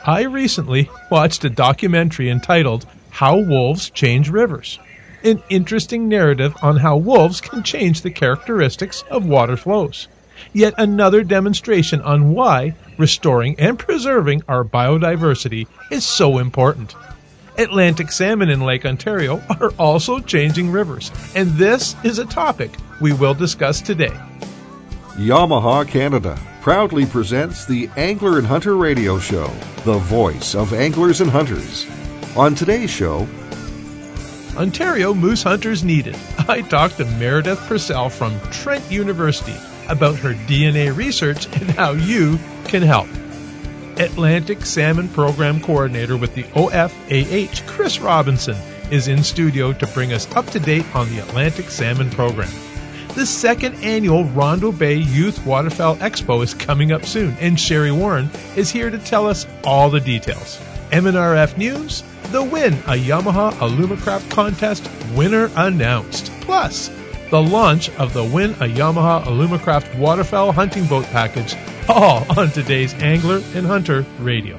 I recently watched a documentary entitled How Wolves Change Rivers, an interesting narrative on how wolves can change the characteristics of water flows. Yet another demonstration on why restoring and preserving our biodiversity is so important. Atlantic salmon in Lake Ontario are also changing rivers, and this is a topic we will discuss today. Yamaha Canada proudly presents the Angler and Hunter Radio Show, the voice of anglers and hunters. On today's show, Ontario Moose Hunters Needed. I talked to Meredith Purcell from Trent University about her DNA research and how you can help. Atlantic Salmon Program Coordinator with the OFAH, Chris Robinson, is in studio to bring us up to date on the Atlantic Salmon Program. The second annual Rondo Bay Youth Waterfowl Expo is coming up soon, and Sherry Warren is here to tell us all the details. MNRF News, the Win a Yamaha Alumacraft Contest winner announced. Plus, the launch of the Win a Yamaha Alumacraft Waterfowl Hunting Boat Package, all on today's Angler and Hunter Radio.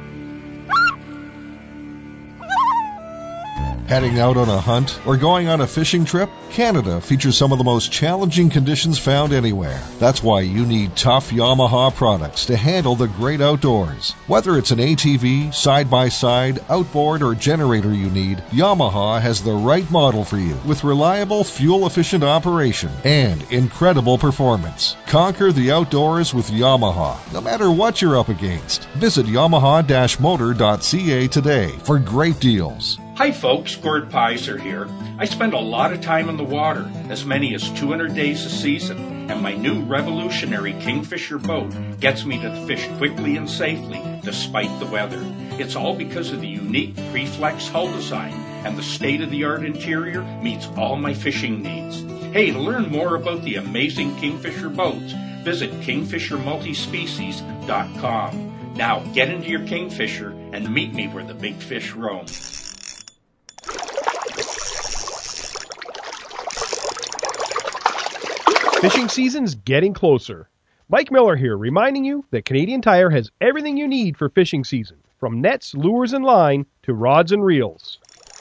heading out on a hunt, or going on a fishing trip? Canada features some of the most challenging conditions found anywhere. That's why you need tough Yamaha products to handle the great outdoors. Whether it's an ATV, side-by-side, outboard, or generator you need, Yamaha has the right model for you with reliable, fuel-efficient operation and incredible performance. Conquer the outdoors with Yamaha, no matter what you're up against. Visit yamaha-motor.ca today for great deals. Hi folks, Gord Pizer here. I spend a lot of time in the water, as many as 200 days a season, and my new revolutionary Kingfisher boat gets me to fish quickly and safely despite the weather. It's all because of the unique Preflex hull design, and the state-of-the-art interior meets all my fishing needs. Hey, to learn more about the amazing Kingfisher boats, visit kingfishermultispecies.com. Now get into your Kingfisher and meet me where the big fish roam. Fishing season's getting closer. Mike Miller here, reminding you that Canadian Tire has everything you need for fishing season, from nets, lures, and line to rods and reels.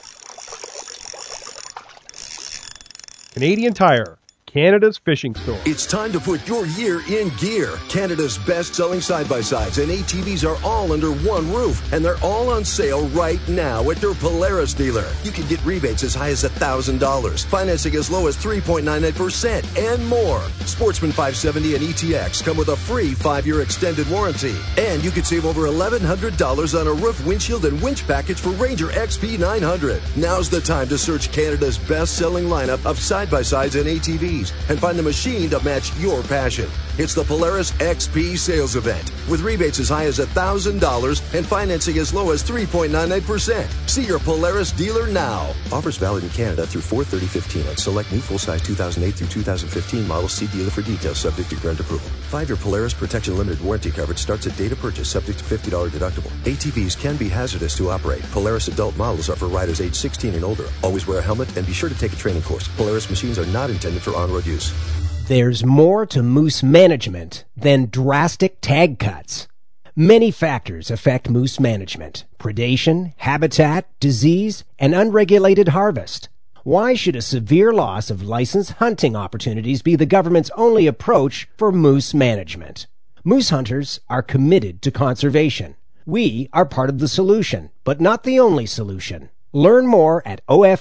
Canadian Tire, Canada's fishing store. It's time to put your year in gear. Canada's best-selling side-by-sides and ATVs are all under one roof, and they're all on sale right now at their Polaris dealer. You can get rebates as high as $1,000, financing as low as 3.99%, and more. Sportsman 570 and ETX come with a free 5-year extended warranty. And you can save over $1,100 on a roof, windshield, and winch package for Ranger XP 900. Now's the time to search Canada's best-selling lineup of side-by-sides and ATVs and find the machine to match your passion. It's the Polaris XP sales event with rebates as high as $1,000 and financing as low as 3.99%. See your Polaris dealer now. Offers valid in Canada through 4/30/15 on select new full-size 2008 through 2015 models. See dealer for details, subject to grant approval. 5-year Polaris Protection Limited warranty coverage starts at date of purchase, subject to $50 deductible. ATVs can be hazardous to operate. Polaris adult models are for riders age 16 and older. Always wear a helmet and be sure to take a training course. Polaris machines are not intended for on-road use. There's more to moose management than drastic tag cuts. Many factors affect moose management: predation, habitat, disease, and unregulated harvest. Why should a severe loss of licensed hunting opportunities be the government's only approach for moose management? Moose hunters are committed to conservation. We are part of the solution, but not the only solution. Learn more at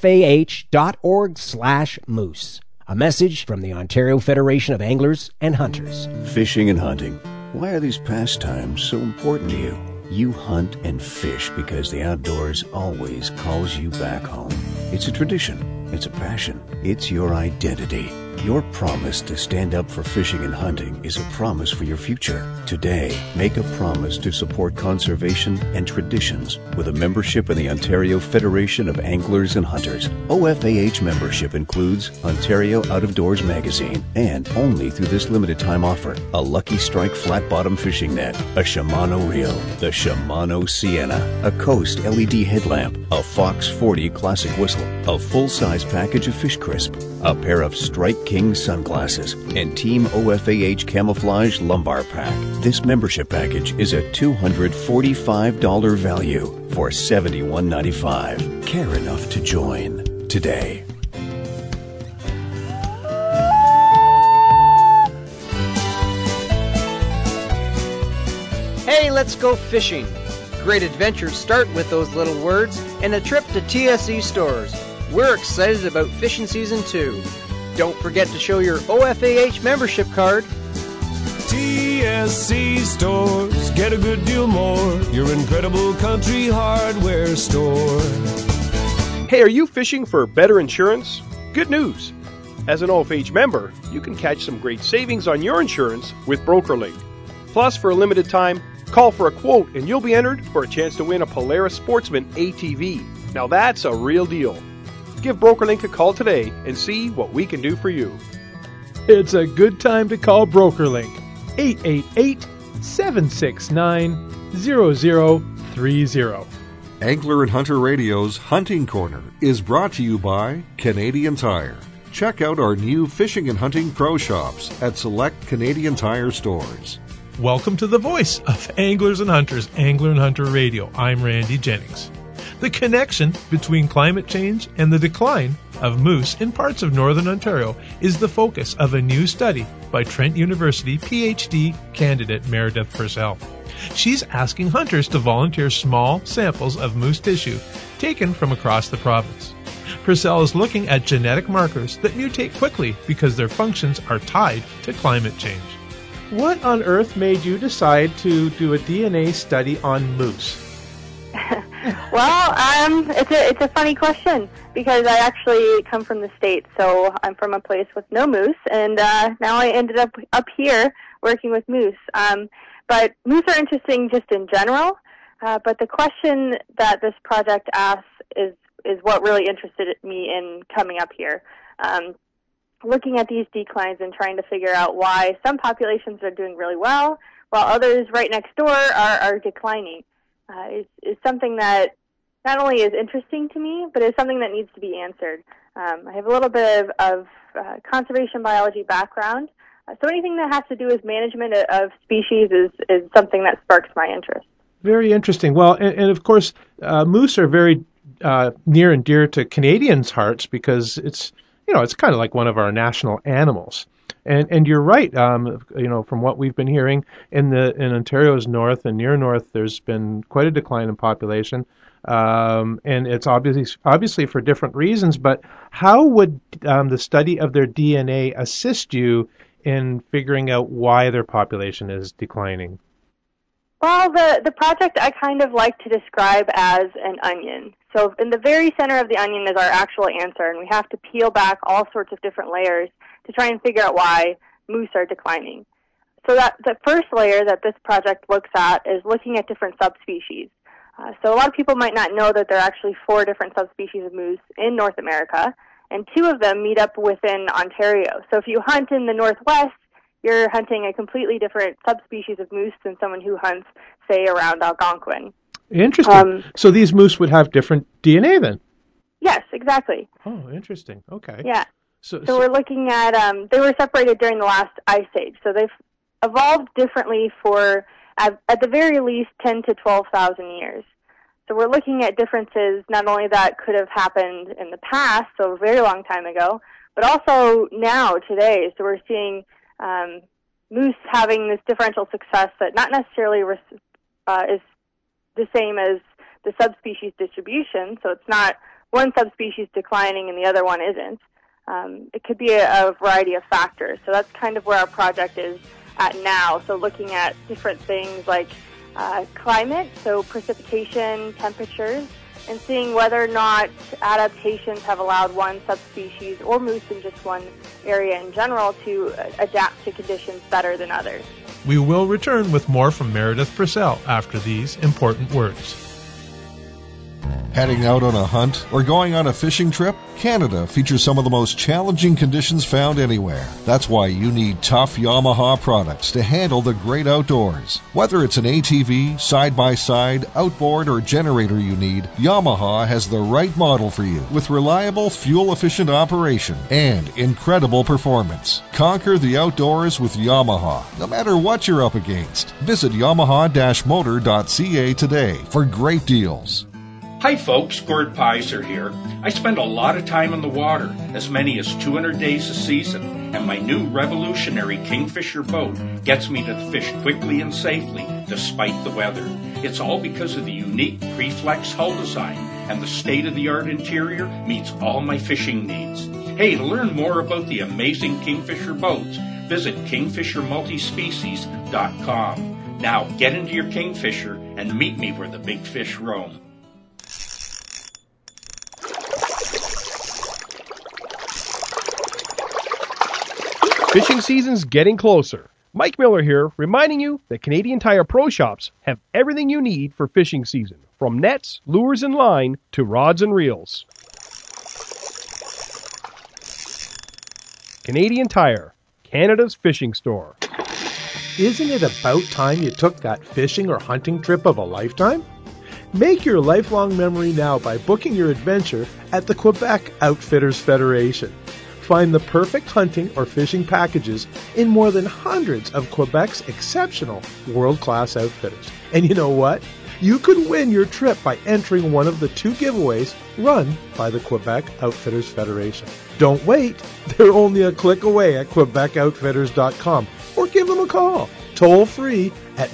ofah.org/moose. A message from the Ontario Federation of Anglers and Hunters. Fishing and hunting. Why are these pastimes so important to you? You hunt and fish because the outdoors always calls you back home. It's a tradition. It's a passion. It's your identity. Your promise to stand up for fishing and hunting is a promise for your future. Today, make a promise to support conservation and traditions with a membership in the Ontario Federation of Anglers and Hunters. OFAH membership includes Ontario Out of Doors magazine, and only through this limited time offer, a Lucky Strike flat bottom fishing net, a Shimano reel, the Shimano Sienna, a Coast LED headlamp, a Fox 40 classic whistle, a full-size package of Fish Crisp, a pair of Strike King sunglasses, and Team OFAH camouflage lumbar pack. This membership package is a $245 value for $71.95. Care enough to join today. Hey, let's go fishing. Great adventures start with those little words and a trip to TSC stores. We're excited about fishing season 2. Don't forget to show your OFAH membership card. TSC stores, get a good deal more. Your incredible country hardware store. Hey, are you fishing for better insurance? Good news! As an OFH member, you can catch some great savings on your insurance with BrokerLink. Plus, for a limited time, call for a quote and you'll be entered for a chance to win a Polaris Sportsman ATV. Now that's a real deal. Give BrokerLink a call today and see what we can do for you. It's a good time to call BrokerLink. 888-769-0030. Angler and Hunter Radio's Hunting Corner is brought to you by Canadian Tire. Check out our new fishing and hunting pro shops at select Canadian Tire stores. Welcome to the voice of Anglers and Hunters, Angler and Hunter Radio. I'm Randy Jennings. The connection between climate change and the decline of moose in parts of northern Ontario is the focus of a new study by Trent University PhD candidate Meredith Purcell. She's asking hunters to volunteer small samples of moose tissue taken from across the province. Purcell is looking at genetic markers that mutate quickly because their functions are tied to climate change. What on earth made you decide to do a DNA study on moose? Well, it's a funny question because I actually come from the States, so I'm from a place with no moose, and now I ended up here working with moose. But moose are interesting just in general, but the question that this project asks is what really interested me in coming up here. Looking at these declines and trying to figure out why some populations are doing really well while others right next door are declining is something that not only is interesting to me, but is something that needs to be answered. I have a little bit of conservation biology background, so anything that has to do with management of species is something that sparks my interest. Very interesting. Well, and of course, moose are very near and dear to Canadians' hearts because it's kind of like one of our national animals. And you're right. From what we've been hearing in Ontario's north and near north, there's been quite a decline in population, and it's obviously for different reasons. But how would the study of their DNA assist you in figuring out why their population is declining? Well, the project I kind of like to describe as an onion. So in the very center of the onion is our actual answer, and we have to peel back all sorts of different layers to try and figure out why moose are declining. So that the first layer that this project looks at is looking at different subspecies. So a lot of people might not know that there are actually 4 different subspecies of moose in North America, and 2 of them meet up within Ontario. So if you hunt in the Northwest, you're hunting a completely different subspecies of moose than someone who hunts, say, around Algonquin. Interesting. So these moose would have different DNA then? Yes, exactly. Oh, interesting. Okay. Yeah. So we're looking at, they were separated during the last ice age. So they've evolved differently for, at the very least, 10 to 12,000 years. So we're looking at differences not only that could have happened in the past, so a very long time ago, but also now, today. So we're seeing moose having this differential success that not necessarily is the same as the subspecies distribution. So it's not one subspecies declining and the other one isn't. It could be a variety of factors. So that's kind of where our project is at now. So looking at different things like climate, so precipitation, temperatures, and seeing whether or not adaptations have allowed one subspecies or moose in just one area in general to adapt to conditions better than others. We will return with more from Meredith Purcell after these important words. Heading out on a hunt or going on a fishing trip? Canada features some of the most challenging conditions found anywhere. That's why you need tough Yamaha products to handle the great outdoors. Whether it's an ATV, side-by-side, outboard, or generator you need, Yamaha has the right model for you with reliable, fuel-efficient operation and incredible performance. Conquer the outdoors with Yamaha, no matter what you're up against. Visit yamaha-motor.ca today for great deals. Hi folks, Gord Pizer here. I spend a lot of time in the water, as many as 200 days a season, and my new revolutionary Kingfisher boat gets me to fish quickly and safely, despite the weather. It's all because of the unique Preflex hull design, and the state-of-the-art interior meets all my fishing needs. Hey, to learn more about the amazing Kingfisher boats, visit KingfisherMultispecies.com. Now, get into your Kingfisher and meet me where the big fish roam. Fishing season's getting closer. Mike Miller here, reminding you that Canadian Tire Pro Shops have everything you need for fishing season, from nets, lures and line, to rods and reels. Canadian Tire, Canada's fishing store. Isn't it about time you took that fishing or hunting trip of a lifetime? Make your lifelong memory now by booking your adventure at the Quebec Outfitters Federation. Find the perfect hunting or fishing packages in more than hundreds of Quebec's exceptional world-class outfitters. And you know what? You could win your trip by entering one of the 2 giveaways run by the Quebec Outfitters Federation. Don't wait. They're only a click away at QuebecOutfitters.com or give them a call, toll free at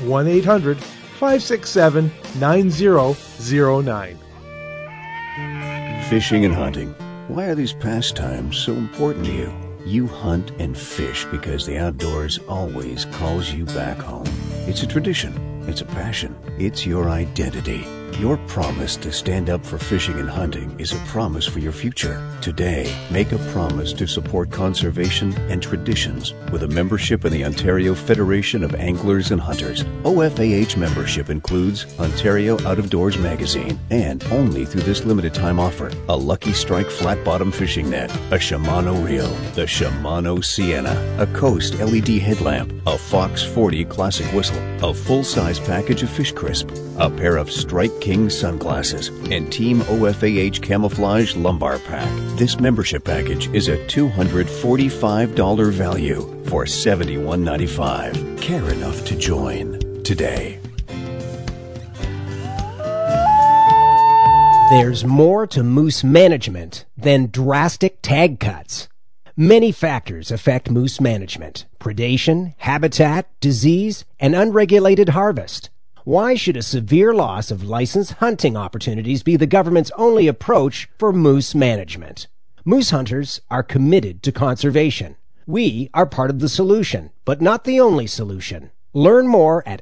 1-800-567-9009. Fishing and hunting. Why are these pastimes so important to you? You hunt and fish because the outdoors always calls you back home. It's a tradition. It's a passion. It's your identity. Your promise to stand up for fishing and hunting is a promise for your future. Today, make a promise to support conservation and traditions with a membership in the Ontario Federation of Anglers and Hunters. OFAH membership includes Ontario Out of Doors magazine and, only through this limited time offer, a Lucky Strike flat bottom fishing net, a Shimano reel, the Shimano Sienna, a Coast LED headlamp, a Fox 40 classic whistle, a full-size package of Fish Crisp, a pair of Strike King sunglasses, and Team OFAH Camouflage lumbar pack. This membership package is a $245 value for $71.95. Care enough to join today. There's more to moose management than drastic tag cuts. Many factors affect moose management: predation, habitat, disease, and unregulated harvest. Why should a severe loss of licensed hunting opportunities be the government's only approach for moose management? Moose hunters are committed to conservation. We are part of the solution, but not the only solution. Learn more at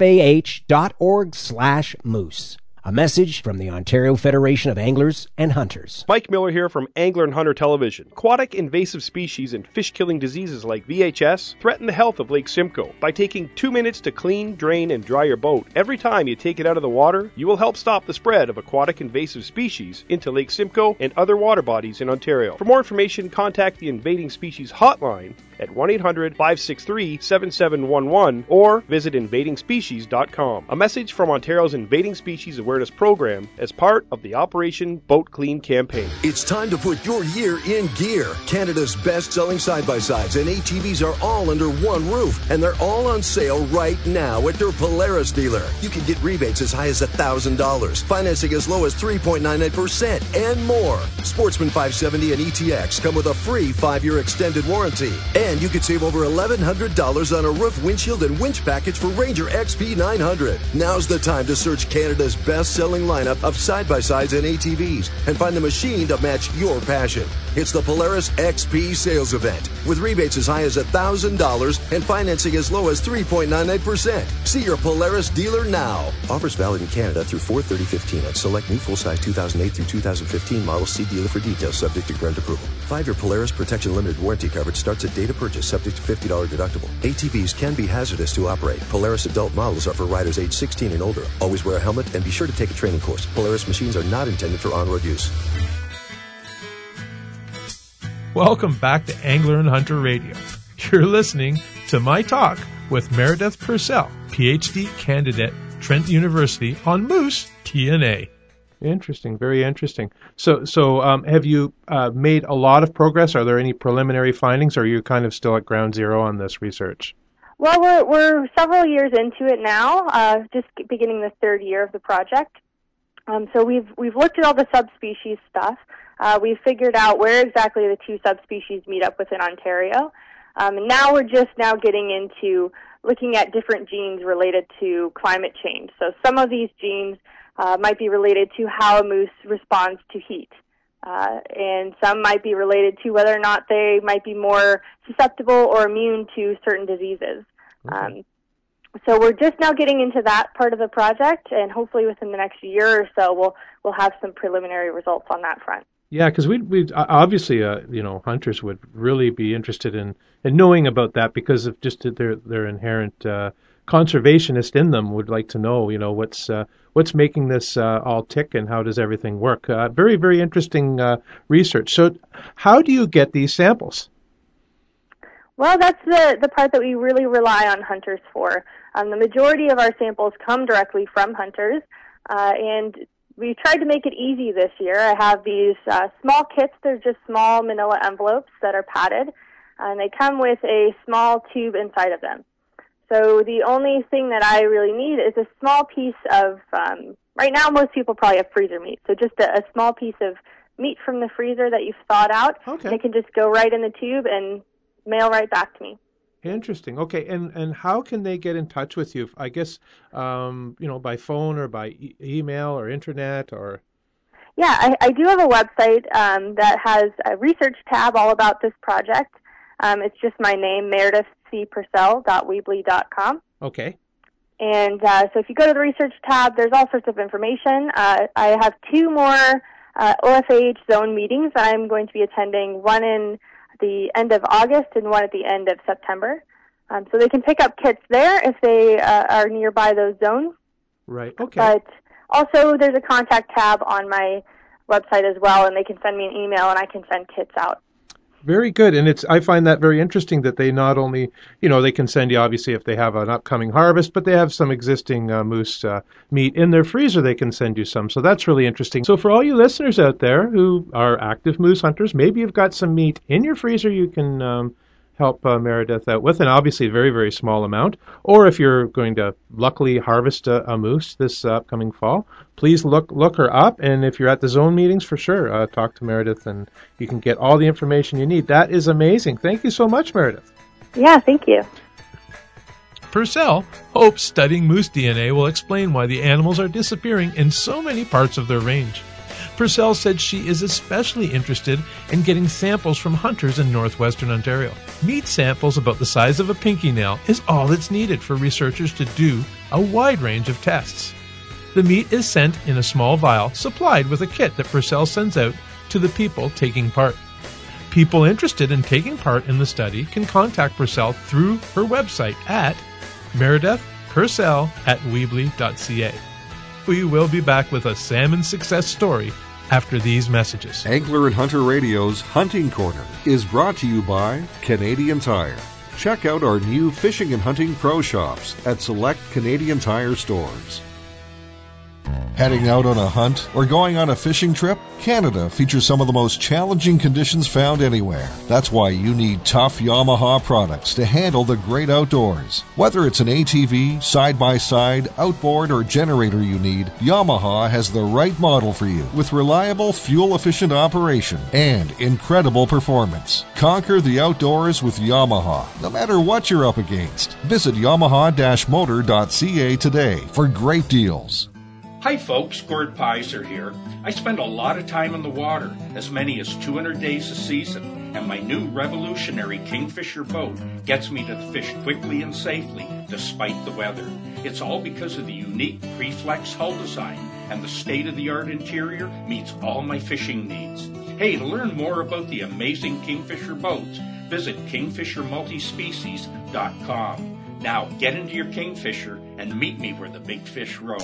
ofah.org/moose. A message from the Ontario Federation of Anglers and Hunters. Mike Miller here from Angler and Hunter Television. Aquatic invasive species and fish-killing diseases like VHS threaten the health of Lake Simcoe. By taking 2 minutes to clean, drain, and dry your boat every time you take it out of the water, you will help stop the spread of aquatic invasive species into Lake Simcoe and other water bodies in Ontario. For more information, contact the Invading Species Hotline at 1-800-563-7711 or visit invadingspecies.com. A message from Ontario's Invading Species Awareness Program as part of the Operation Boat Clean campaign. It's time to put your year in gear. Canada's best-selling side-by-sides and ATVs are all under one roof, and they're all on sale right now at their Polaris dealer. You can get rebates as high as $1,000, financing as low as 3.99%, and more. Sportsman 570 and ETX come with a free 5-year extended warranty. And you could save over $1,100 on a roof, windshield, and winch package for Ranger XP 900. Now's the time to search Canada's best-selling lineup of side-by-sides and ATVs and find the machine to match your passion. It's the Polaris XP sales event with rebates as high as $1,000 and financing as low as 3.99%. See your Polaris dealer now. Offers valid in Canada through 4/30/15 on select new full-size 2008 through 2015 models. See dealer for details, subject to current approval. 5-year Polaris Protection Limited warranty coverage starts at date of purchase, subject to $50 deductible. ATVs can be hazardous to operate. Polaris adult models are for riders age 16 and older. Always wear a helmet and be sure to take a training course. Polaris machines are not intended for on-road use. Welcome back to Angler and Hunter Radio. You're listening to my talk with Meredith Purcell, PhD candidate, Trent University, on moose DNA. Interesting, very interesting. So, have you made a lot of progress? Are there any preliminary findings, or are you kind of still at ground zero on this research? Well, we're several years into it now, just beginning the third year of the project. So we've looked at all the subspecies stuff. We've figured out where exactly the two subspecies meet up within Ontario. And now we're just now getting into looking at different genes related to climate change. So some of these genes might be related to how a moose responds to heat. And some might be related to whether or not they might be more susceptible or immune to certain diseases. Okay. So we're just now getting into that part of the project, and hopefully within the next year or so, we'll have some preliminary results on that front. Yeah, because we obviously, hunters would really be interested in knowing about that because of just their inherent conservationist in them. Would like to know, what's making this all tick and how does everything work. Very, very interesting research. So, how do you get these samples? Well, that's the part that we really rely on hunters for. The majority of our samples come directly from hunters, and we tried to make it easy this year. I have these small kits. They're just small manila envelopes that are padded, and they come with a small tube inside of them. So the only thing that I really need is a small piece of, right now most people probably have freezer meat, so just a small piece of meat from the freezer that you've thawed out. Okay. And it can just go right in the tube and mail right back to me. Interesting. Okay, and how can they get in touch with you? I guess, by phone or by email or internet or... Yeah, I do have a website that has a research tab all about this project. It's just my name, meredithcpurcell.weebly.com. Okay. And so if you go to the research tab, there's all sorts of information. I have two more OFAH zone meetings that I'm going to be attending, one in the end of August and one at the end of September. So they can pick up kits there if they are nearby those zones. Right, okay. But also there's a contact tab on my website as well, and they can send me an email and I can send kits out. Very good, and I find that very interesting that they not only, they can send you, obviously, if they have an upcoming harvest, but they have some existing moose meat in their freezer, they can send you some. So that's really interesting. So for all you listeners out there who are active moose hunters, maybe you've got some meat in your freezer you can help Meredith out with, and obviously a very, very small amount. Or if you're going to luckily harvest a moose this upcoming fall, please look her up. And if you're at the zone meetings, for sure, talk to Meredith, and you can get all the information you need. That is amazing. Thank you so much, Meredith. Yeah, thank you. Purcell hopes studying moose DNA will explain why the animals are disappearing in so many parts of their range. Purcell said she is especially interested in getting samples from hunters in northwestern Ontario. Meat samples about the size of a pinky nail is all that's needed for researchers to do a wide range of tests. The meat is sent in a small vial supplied with a kit that Purcell sends out to the people taking part. People interested in taking part in the study can contact Purcell through her website at meredithpurcell@weebly.ca. We will be back with a salmon success story after these messages. Angler and Hunter Radio's Hunting Corner is brought to you by Canadian Tire. Check out our new fishing and hunting pro shops at select Canadian Tire stores. Heading out on a hunt or going on a fishing trip? Canada features some of the most challenging conditions found anywhere. That's why you need tough Yamaha products to handle the great outdoors. Whether it's an ATV, side-by-side, outboard, or generator you need, Yamaha has the right model for you with reliable, fuel-efficient operation and incredible performance. Conquer the outdoors with Yamaha, no matter what you're up against. Visit yamaha-motor.ca today for great deals. Hi folks, Gord Pizer here. I spend a lot of time in the water, as many as 200 days a season, and my new revolutionary Kingfisher boat gets me to fish quickly and safely, despite the weather. It's all because of the unique Preflex hull design, and the state-of-the-art interior meets all my fishing needs. Hey, to learn more about the amazing Kingfisher boats, visit kingfishermultispecies.com. Now, get into your Kingfisher and meet me where the big fish roam.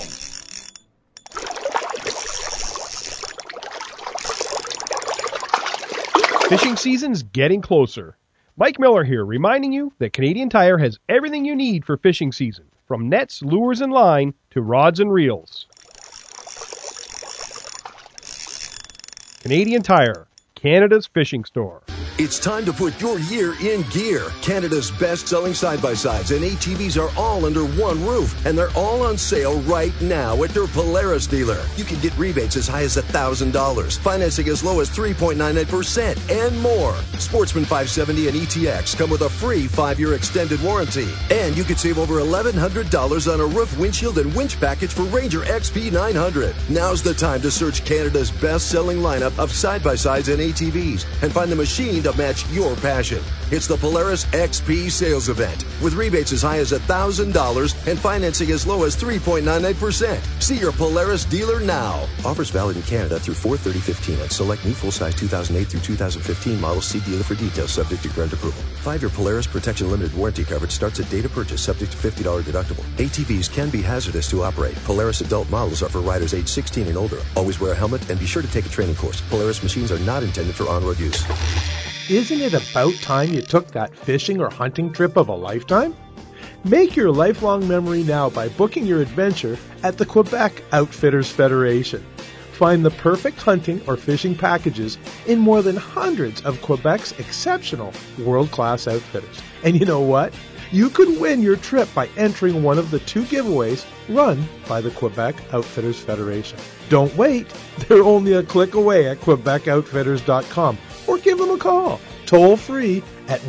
Fishing season's getting closer. Mike Miller here, reminding you that Canadian Tire has everything you need for fishing season, from nets, lures, and line to rods and reels. Canadian Tire, Canada's fishing store. It's time to put your year in gear. Canada's best-selling side-by-sides and ATVs are all under one roof, and they're all on sale right now at your Polaris dealer. You can get rebates as high as $1,000, financing as low as 3.99%, and more. Sportsman 570 and ETX come with a free 5-year extended warranty. And you could save over $1,100 on a roof, windshield, and winch package for Ranger XP 900. Now's the time to search Canada's best-selling lineup of side-by-sides and ATVs and find the machine to match your passion. It's the Polaris XP sales event with rebates as high as $1,000 and financing as low as 3.99%. See your Polaris dealer now. Offers valid in Canada through 4/30/15 on select new full-size 2008 through 2015 models. See dealer for details, subject to current approval. 5-year Polaris Protection Limited warranty coverage starts at date of purchase, subject to $50 deductible. ATVs can be hazardous to operate. Polaris adult models are for riders age 16 and older. Always wear a helmet and be sure to take a training course. Polaris machines are not intended for on-road use. Isn't it about time you took that fishing or hunting trip of a lifetime? Make your lifelong memory now by booking your adventure at the Quebec Outfitters Federation. Find the perfect hunting or fishing packages in more than hundreds of Quebec's exceptional world-class outfitters. And you know what? You could win your trip by entering one of the 2 giveaways run by the Quebec Outfitters Federation. Don't wait. They're only a click away at QuebecOutfitters.com. Or give them a call, toll free at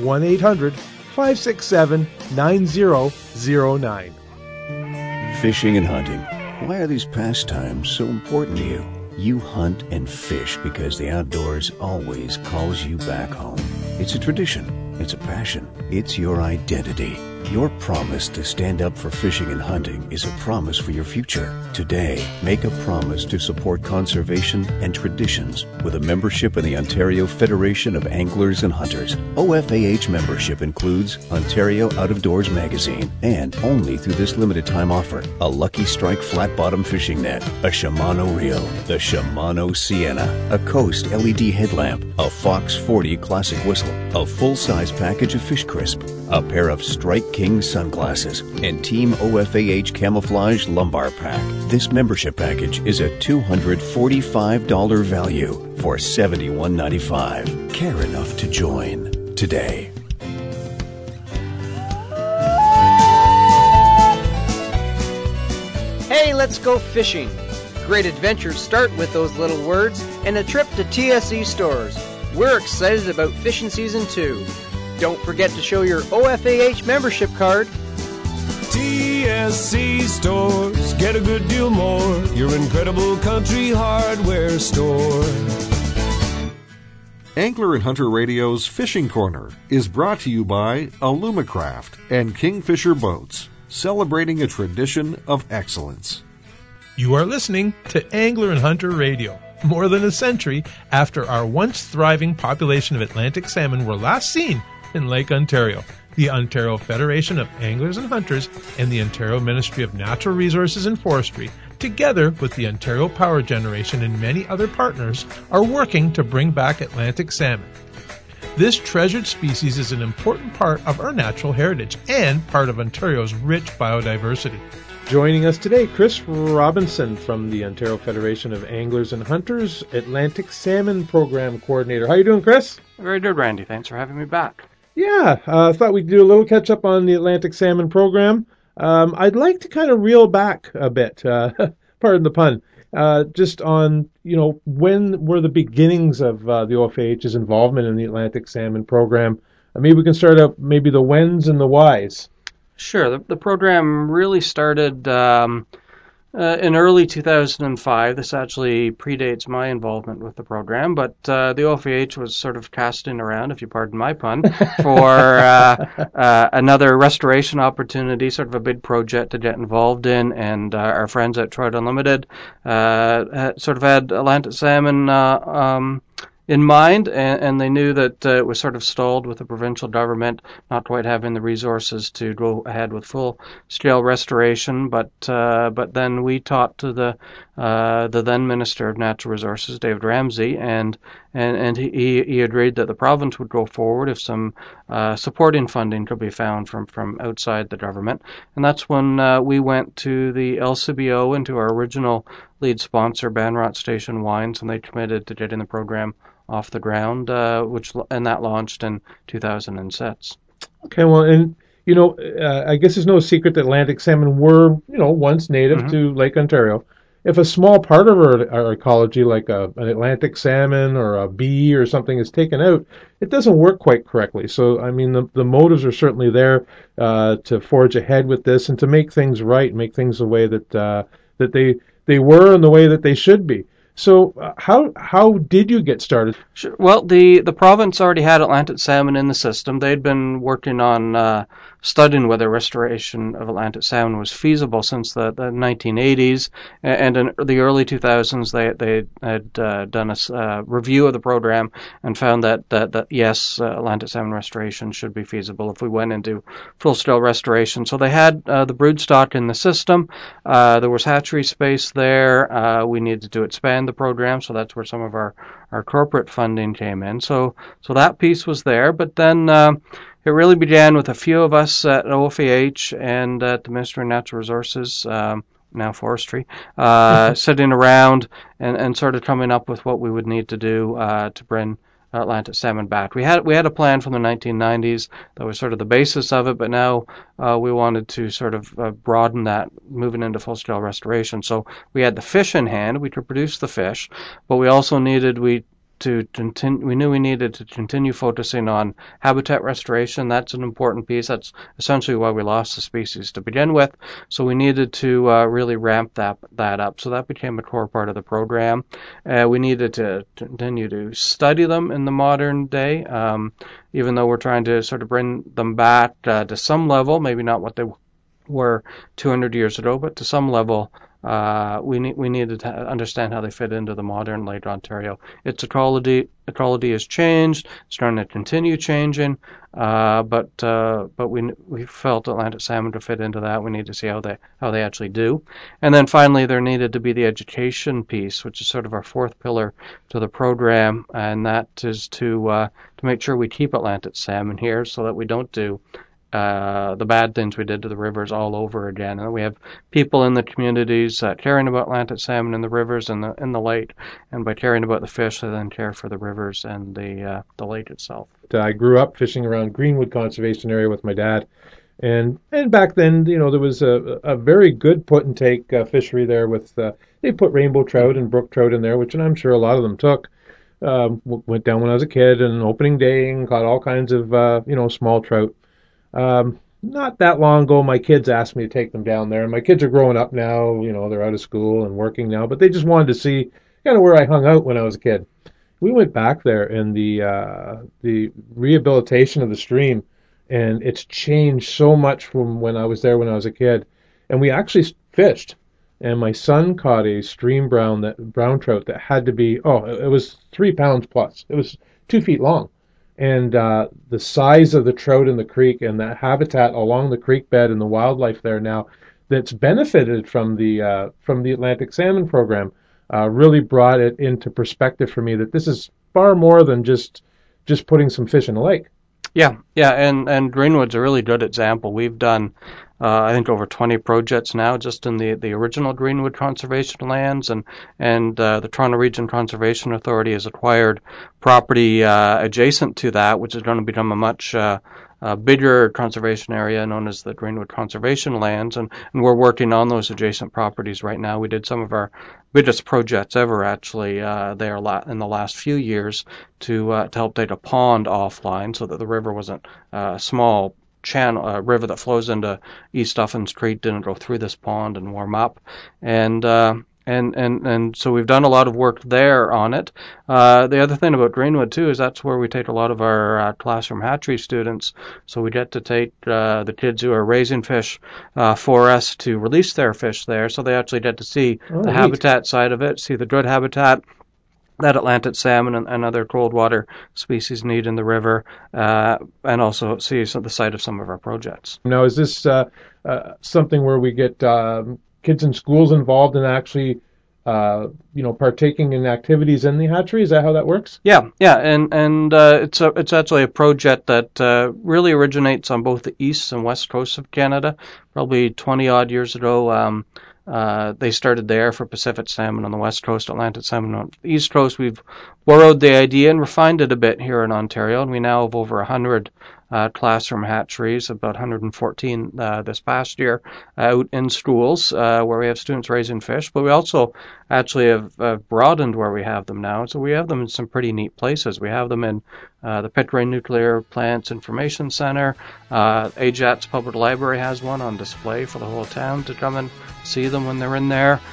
1-800-567-9009. Fishing and hunting. Why are these pastimes so important to you? You hunt and fish because the outdoors always calls you back home. It's a tradition. It's a passion. It's your identity. Your promise to stand up for fishing and hunting is a promise for your future. Today, make a promise to support conservation and traditions with a membership in the Ontario Federation of Anglers and Hunters. OFAH membership includes Ontario Out of Doors magazine and, only through this limited time offer, a Lucky Strike flat bottom fishing net, a Shimano reel, the Shimano Sienna, a Coast LED headlamp, a Fox 40 classic whistle, a full-size package of Fish Crisp, a pair of Strike King sunglasses, and Team OFAH Camouflage lumbar pack. This membership package is a $245 value for $71.95. Care enough to join today. Hey, let's go fishing. Great adventures start with those little words and a trip to TSE stores. We're excited about fishing season 2. Don't forget to show your OFAH membership card. TSC Stores, get a good deal more. Your incredible country hardware store. Angler and Hunter Radio's Fishing Corner is brought to you by Alumacraft and Kingfisher Boats, celebrating a tradition of excellence. You are listening to Angler and Hunter Radio. More than a century after our once thriving population of Atlantic salmon were last seen in Lake Ontario, the Ontario Federation of Anglers and Hunters and the Ontario Ministry of Natural Resources and Forestry, together with the Ontario Power Generation and many other partners, are working to bring back Atlantic salmon. This treasured species is an important part of our natural heritage and part of Ontario's rich biodiversity. Joining us today, Chris Robinson from the Ontario Federation of Anglers and Hunters, Atlantic Salmon Program Coordinator. How are you doing, Chris? Very good, Randy. Thanks for having me back. Yeah, I thought we'd do a little catch-up on the Atlantic Salmon Program. I'd like to kind of reel back a bit, pardon the pun, just on, when were the beginnings of the OFAH's involvement in the Atlantic Salmon Program. Maybe we can start out maybe the whens and the whys. Sure. The program really started In early 2005, this actually predates my involvement with the program, but the OFAH was sort of casting around, if you pardon my pun, for another restoration opportunity, sort of a big project to get involved in, and our friends at Trout Unlimited sort of had Atlantic salmon in mind, and they knew that it was sort of stalled with the provincial government not quite having the resources to go ahead with full-scale restoration. But then we talked to the then Minister of Natural Resources, David Ramsay, and he agreed that the province would go forward if some supporting funding could be found from outside the government. And that's when we went to the LCBO and to our original lead sponsor, Banrot Station Wines, and they committed to getting the program off the ground, and that launched in 2006. Okay, well, and I guess it's no secret that Atlantic salmon were, once native to Lake Ontario. If a small part of our ecology, like an Atlantic salmon or a bee or something, is taken out, it doesn't work quite correctly. So, I mean, the motives are certainly there to forge ahead with this and to make things right, make things the way that they were and the way that they should be. So how did you get started? Sure. Well, the province already had Atlantic salmon in the system. They'd been working on studying whether restoration of Atlantic salmon was feasible since the 1980s, and in the early 2000s they had done a review of the program and found that yes, Atlantic salmon restoration should be feasible if we went into full-scale restoration. So they had the broodstock in the system. There was hatchery space there. We needed to expand the program, so that's where some of our corporate funding came in. So that piece was there, but then it really began with a few of us at OFAH and at the Ministry of Natural Resources, now Forestry, sitting around and sort of coming up with what we would need to do to bring Atlantic salmon back. We had a plan from the 1990s that was sort of the basis of it, but now we wanted to sort of broaden that, moving into full-scale restoration. So we had the fish in hand. We could produce the fish, but we also needed we knew we needed to continue focusing on habitat restoration. That's an important piece. That's essentially why we lost the species to begin with. So we needed to really ramp that up. So that became a core part of the program. We needed to continue to study them in the modern day, even though we're trying to sort of bring them back to some level, maybe not what they were 200 years ago, but to some level. We needed to understand how they fit into the modern Lake Ontario. Its ecology has changed. It's going to continue changing, but we felt Atlantic salmon to fit into that. We need to see how they actually do, and then finally there needed to be the education piece, which is sort of our fourth pillar to the program, and that is to make sure we keep Atlantic salmon here so that we don't do the bad things we did to the rivers all over again. And we have people in the communities caring about Atlantic salmon in the rivers and in the lake, and by caring about the fish, they then care for the rivers and the lake itself. I grew up fishing around Greenwood Conservation Area with my dad, and back then, there was a very good put and take fishery there with they put rainbow trout and brook trout in there, which I'm sure a lot of them took. Went down when I was a kid and opening day and caught all kinds of small trout. Not that long ago, my kids asked me to take them down there, and my kids are growing up now. They're out of school and working now, but they just wanted to see kind of where I hung out when I was a kid. We went back there, and the rehabilitation of the stream, and it's changed so much from when I was there when I was a kid. And we actually fished, and my son caught a stream brown trout that had to be it was 3 pounds plus. It was 2 feet long. And the size of the trout in the creek and the habitat along the creek bed and the wildlife there now that's benefited from the Atlantic salmon program really brought it into perspective for me that this is far more than just putting some fish in the lake. Yeah, and Greenwood's a really good example. We've done, I think, over 20 projects now just in the original Greenwood conservation lands, and the Toronto Region Conservation Authority has acquired property adjacent to that, which is going to become a much bigger conservation area known as the Greenwood Conservation Lands, and we're working on those adjacent properties right now. We did some of our biggest projects ever, actually, there in the last few years to help take a pond offline so that the river wasn't a small river that flows into East Duffins Creek didn't go through this pond and warm up, and so we've done a lot of work there on it. The other thing about Greenwood too is that's where we take a lot of our classroom hatchery students. So we get to take the kids who are raising fish for us to release their fish there. So they actually get to see the habitat side of it, see the good habitat that Atlantic salmon and other cold water species need in the river, and also see the site of some of our projects. Now, is this something where we get kids in schools involved in actually, partaking in activities in the hatchery? Is that how that works? Yeah, and it's actually a project that really originates on both the east and west coast of Canada. Probably 20 odd years ago, they started there for Pacific salmon on the west coast, Atlantic salmon on the east coast. We've borrowed the idea and refined it a bit here in Ontario, and we now have over 100 classroom hatcheries, about 114 this past year, out in schools where we have students raising fish. But we also actually have broadened where we have them now. So we have them in some pretty neat places. We have them in the Pickering Nuclear Plants Information Center. Ajax Public Library has one on display for the whole town to come and see them when they're in there.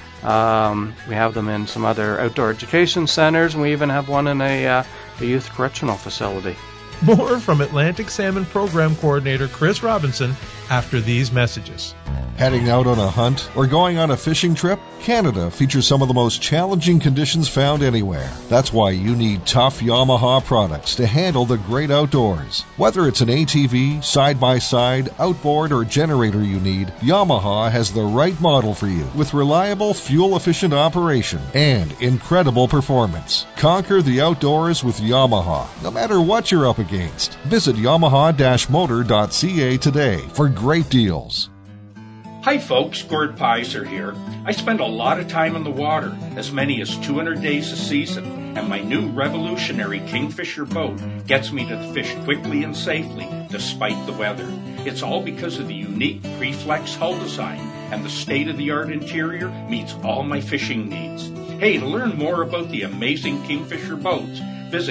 We have them in some other outdoor education centers, and we even have one in a youth correctional facility. More from Atlantic Salmon Program Coordinator Chris Robinson after these messages. Heading out on a hunt or going on a fishing trip? Canada features some of the most challenging conditions found anywhere. That's why you need tough Yamaha products to handle the great outdoors. Whether it's an ATV, side-by-side, outboard, or generator you need, Yamaha has the right model for you with reliable, fuel-efficient operation and incredible performance. Conquer the outdoors with Yamaha, no matter what you're up against. Visit yamaha-motor.ca today for great deals. Hi folks, Gord Pizer here. I spend a lot of time in the water, as many as 200 days a season, and my new revolutionary Kingfisher boat gets me to fish quickly and safely, despite the weather. It's all because of the unique Preflex hull design, and the state-of-the-art interior meets all my fishing needs. Hey, to learn more about the amazing Kingfisher boats, visit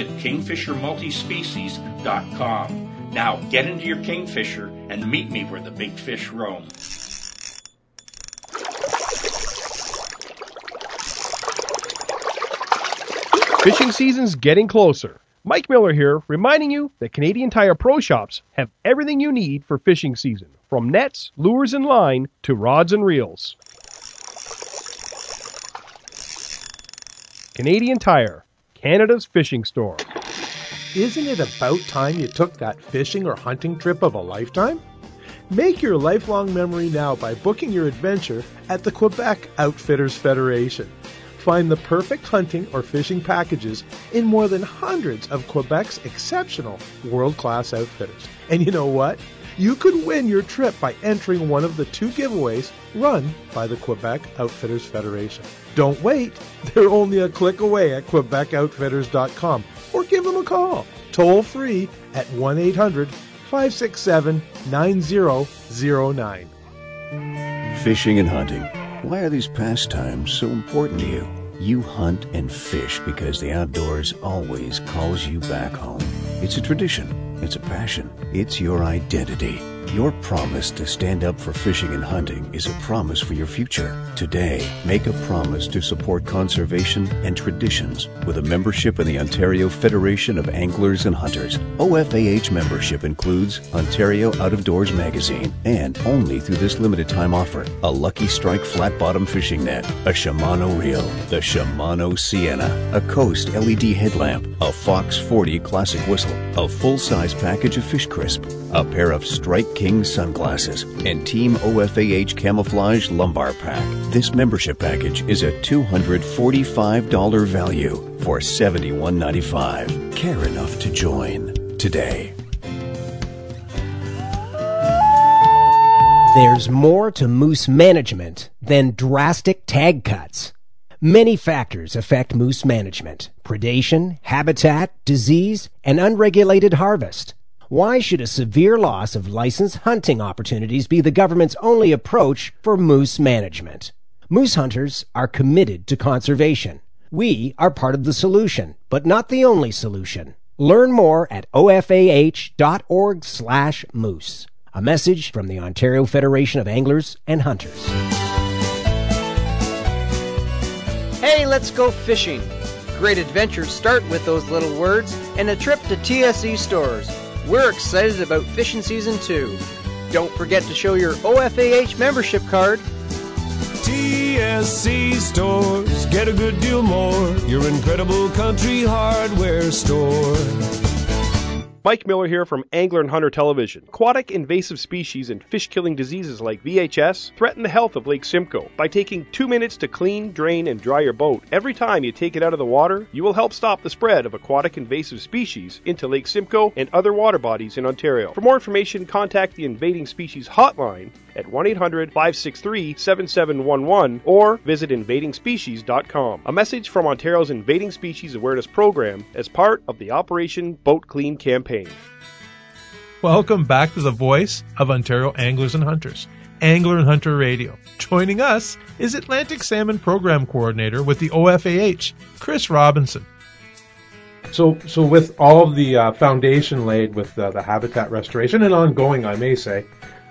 kingfishermultispecies.com. Now get into your Kingfisher and meet me where the big fish roam. Fishing season's getting closer. Mike Miller here, reminding you that Canadian Tire Pro Shops have everything you need for fishing season, from nets, lures and line, to rods and reels. Canadian Tire, Canada's fishing store. Isn't it about time you took that fishing or hunting trip of a lifetime? Make your lifelong memory now by booking your adventure at the Quebec Outfitters Federation. Find the perfect hunting or fishing packages in more than hundreds of Quebec's exceptional world-class outfitters. And you know what? You could win your trip by entering one of the 2 giveaways run by the Quebec Outfitters Federation. Don't wait. They're only a click away at QuebecOutfitters.com or give them a call, toll free at 1-800-567-9009. Fishing and hunting. Why are these pastimes so important to you? You hunt and fish because the outdoors always calls you back home. It's a tradition. It's a passion. It's your identity. Your promise to stand up for fishing and hunting is a promise for your future. Today, make a promise to support conservation and traditions with a membership in the Ontario Federation of Anglers and Hunters. OFAH membership includes Ontario Out of Doors magazine, and only through this limited time offer, a Lucky Strike flat bottom fishing net, a Shimano reel, the Shimano Sienna, a Coast LED headlamp, a Fox 40 classic whistle, a full-size package of Fish Crisp, a pair of Strike King sunglasses, and Team OFAH Camouflage lumbar pack. This membership package is a $245 value for $71.95. Care enough to join today. There's more to moose management than drastic tag cuts. Many factors affect moose management: predation, habitat, disease, and unregulated harvest. Why should a severe loss of licensed hunting opportunities be the government's only approach for moose management? Moose hunters are committed to conservation. We are part of the solution, but not the only solution. Learn more at ofah.org/moose. A message from the Ontario Federation of Anglers and Hunters. Hey, let's go fishing. Great adventures start with those little words and a trip to TSC stores. We're excited about fishing season 2. Don't forget to show your OFAH membership card. TSC Stores, get a good deal more. Your incredible country hardware store. Mike Miller here from Angler and Hunter Television. Aquatic invasive species and fish-killing diseases like VHS threaten the health of Lake Simcoe. By taking 2 minutes to clean, drain, and dry your boat every time you take it out of the water, you will help stop the spread of aquatic invasive species into Lake Simcoe and other water bodies in Ontario. For more information, contact the Invading Species Hotline at 1-800-563-7711 or visit invadingspecies.com. A message from Ontario's Invading Species Awareness Program as part of the Operation Boat Clean campaign. Welcome back to the voice of Ontario Anglers and Hunters, Angler and Hunter Radio. Joining us is Atlantic Salmon Program Coordinator with the OFAH, Chris Robinson. So with all of the foundation laid with the habitat restoration and ongoing, I may say,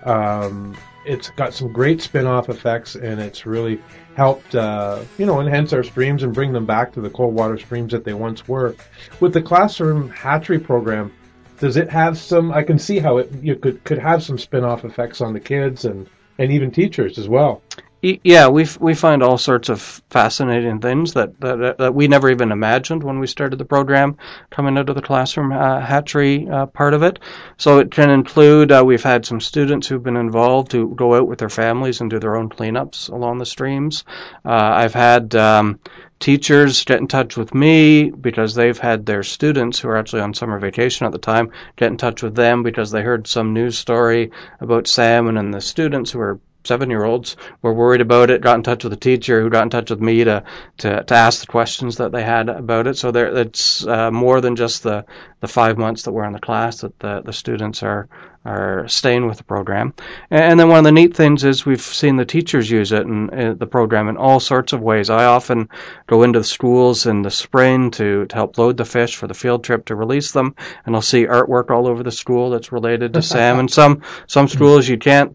it's got some great spin-off effects, and it's really helped, enhance our streams and bring them back to the cold water streams that they once were. With the classroom hatchery program, does it have some? I can see how you could have some spin-off effects on the kids and even teachers as well. Yeah, we find all sorts of fascinating things that we never even imagined when we started the program coming out of the classroom hatchery part of it. So it can include, we've had some students who've been involved who go out with their families and do their own cleanups along the streams. I've had teachers get in touch with me because they've had their students who are actually on summer vacation at the time get in touch with them because they heard some news story about salmon, and the students who are 7-year-olds were worried about it, got in touch with the teacher who got in touch with me to ask the questions that they had about it. So it's more than just the 5 months that we're in the class that the students are staying with the program. And then one of the neat things is we've seen the teachers use it in the program in all sorts of ways. I often go into the schools in the spring to help load the fish for the field trip to release them, and I'll see artwork all over the school that's related to salmon. Some schools you can't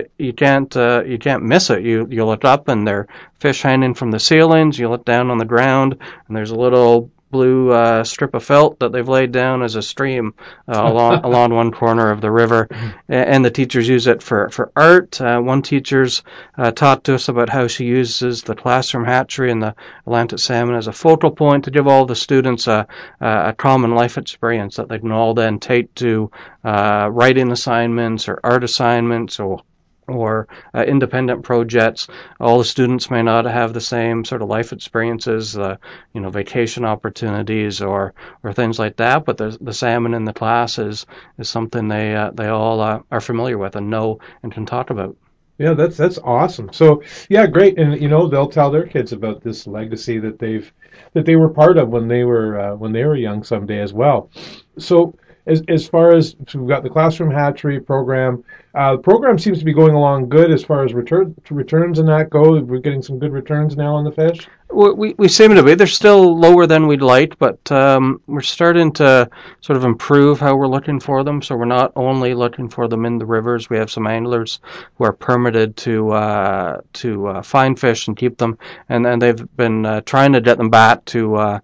miss it. You look up and there are fish hanging from the ceilings. You look down on the ground and there's a little blue strip of felt that they've laid down as a stream along one corner of the river, and the teachers use it for art. One teacher's taught to us about how she uses the classroom hatchery and the Atlantic salmon as a focal point to give all the students a common life experience that they can all then take to writing assignments or art assignments or independent projects. All the students may not have the same sort of life experiences, vacation opportunities or things like that, but the salmon in the class is something they all are familiar with and know and can talk about. Yeah, that's awesome. So yeah, great, and they'll tell their kids about this legacy that they were part of when they were young someday as well. So as far as we've got the classroom hatchery program, the program seems to be going along good as far as returns and that go. We're getting some good returns now on the fish. We seem to be. They're still lower than we'd like, but we're starting to sort of improve how we're looking for them. So we're not only looking for them in the rivers. We have some anglers who are permitted to find fish and keep them, and they've been trying to get them back to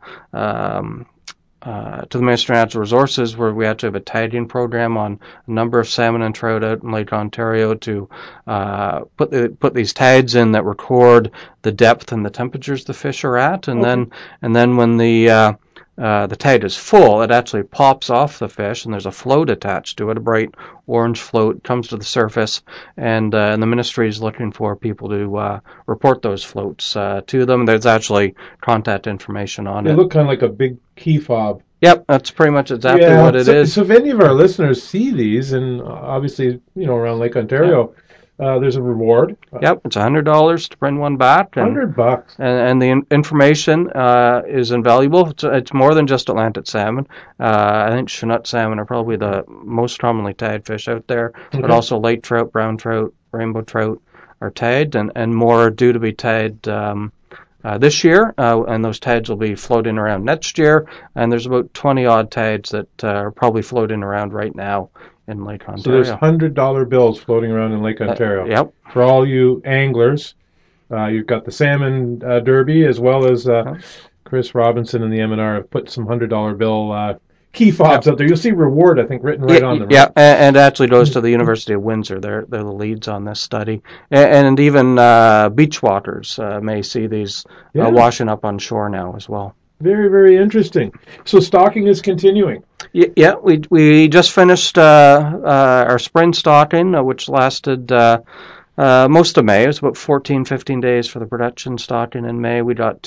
the Ministry of Natural Resources, where we actually have a tagging program on a number of salmon and trout out in Lake Ontario to put these tags in that record the depth and the temperatures the fish are at, and then when the tag is full, it actually pops off the fish, and there's a float attached to it, a bright orange float comes to the surface, and the ministry is looking for people to report those floats to them. There's actually contact information on it. They look kind of like a big key fob. Yep, that's pretty much exactly what it is. So if any of our listeners see these, and obviously, around Lake Ontario, there's a reward. Yep, it's $100 to bring one back. $100. And the information is invaluable. It's more than just Atlantic salmon. I think Chinook salmon are probably the most commonly tagged fish out there, but also lake trout, brown trout, rainbow trout are tagged, and more are due to be tagged this year, and those tags will be floating around next year, and there's about 20-odd tags that are probably floating around right now in Lake So Ontario. there's $100 bills floating around in Lake Ontario. Yep. For all you anglers, you've got the Salmon Derby, as well as Chris Robinson and the M&R have put some $100 bill key fobs out there. You'll see reward, I think, written right on them. Yeah, and actually goes to the University of Windsor. They're the leads on this study. And even beachwaters may see these washing up on shore now as well. Very, very interesting. So stocking is continuing. Yeah, we just finished our spring stocking, which lasted most of May. It was about 15 days for the production stocking in May. We got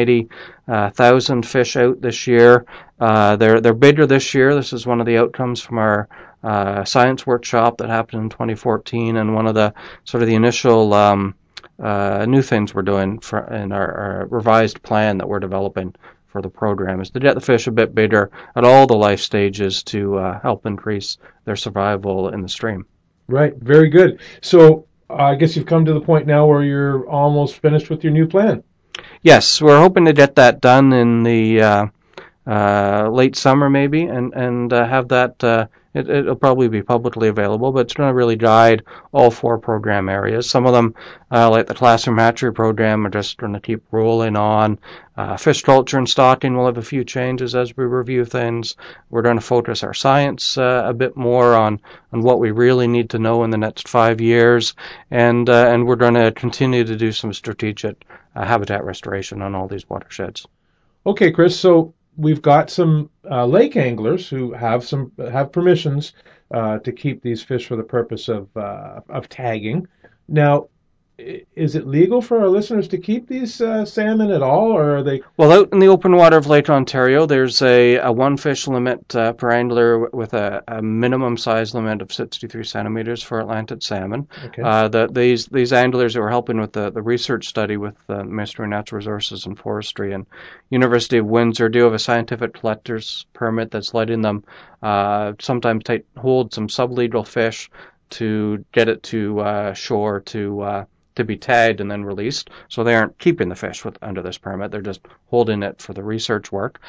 280,000 fish out this year. They're bigger this year. This is one of the outcomes from our science workshop that happened in 2014, and one of the sort of the initial new things we're doing in our revised plan that we're developing for the program is to get the fish a bit bigger at all the life stages to help increase their survival in the stream. Right, very good. So I guess you've come to the point now where you're almost finished with your new plan. Yes, we're hoping to get that done in the late summer maybe, and have that. It'll probably be publicly available, but it's going to really guide all 4 program areas. Some of them, like the classroom hatchery program, are just going to keep rolling on. Fish culture and stocking will have a few changes as we review things. We're going to focus our science a bit more on what we really need to know in the next 5 years, and we're going to continue to do some strategic habitat restoration on all these watersheds. Okay, Chris. So we've got some lake anglers who have permissions to keep these fish for the purpose of tagging. Now, is it legal for our listeners to keep these salmon at all, or are they? Well, out in the open water of Lake Ontario, there's a one fish limit per angler with a minimum size limit of 63 centimeters for Atlantic salmon. Okay. These anglers who are helping with the research study with the Ministry of Natural Resources and Forestry and University of Windsor do have a scientific collector's permit that's letting them sometimes hold some sublegal fish to get it to shore to be tagged and then released. So they aren't keeping the fish under this permit. They're just holding it for the research work.